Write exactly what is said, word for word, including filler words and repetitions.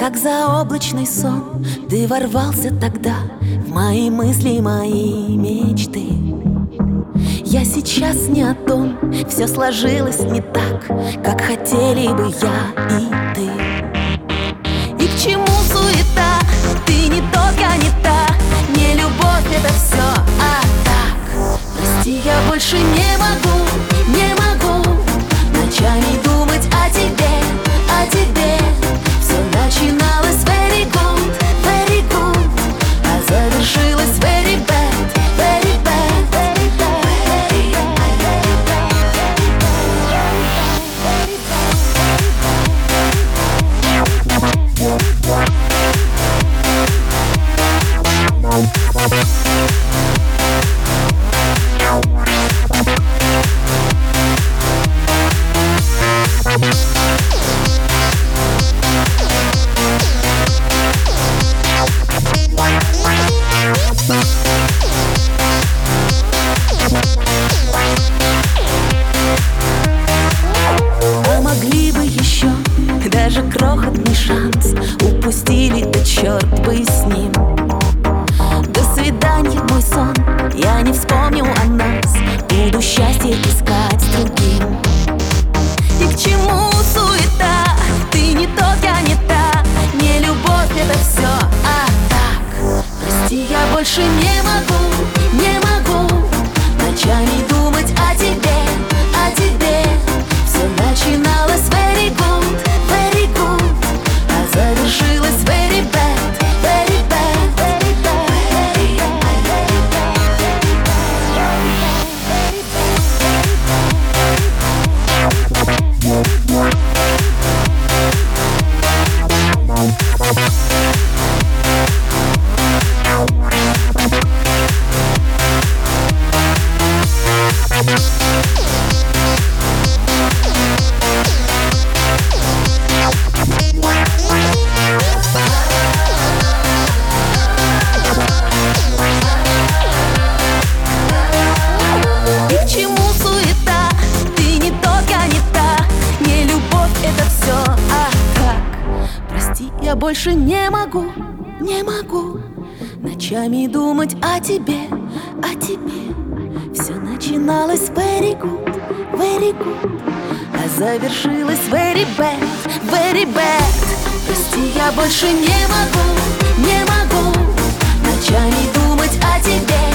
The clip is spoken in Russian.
Как заоблачный сон ты ворвался тогда в мои мысли, мои мечты. Я сейчас не о том, все сложилось не так, как хотели бы я и ты. И к чему суета? Ты не тот, я не та. Не любовь это все, а так. Прости, я больше не могу, не могу ночами думать о тебе, о тебе. Все начиналось very good, very good, а завершилось very bad, very bad, very bad. А могли бы еще даже крохотный шанс упустили, да черт бы с ним. До свидания, мой сон, я не вспомню о нас. Буду счастье искать с другим. И к чему суета? Ты не тот, я не та. Не любовь это все, а так. Прости, я больше не могу, не могу ночами думать о тебе, о тебе. Все начиналось very good, very good, а завершилось very bad, very bad, very bad, very Я больше не могу, не могу ночами думать о тебе, о тебе. Все начиналось very good, very good, а завершилось very bad, very bad. Прости, я больше не могу, не могу ночами думать о тебе.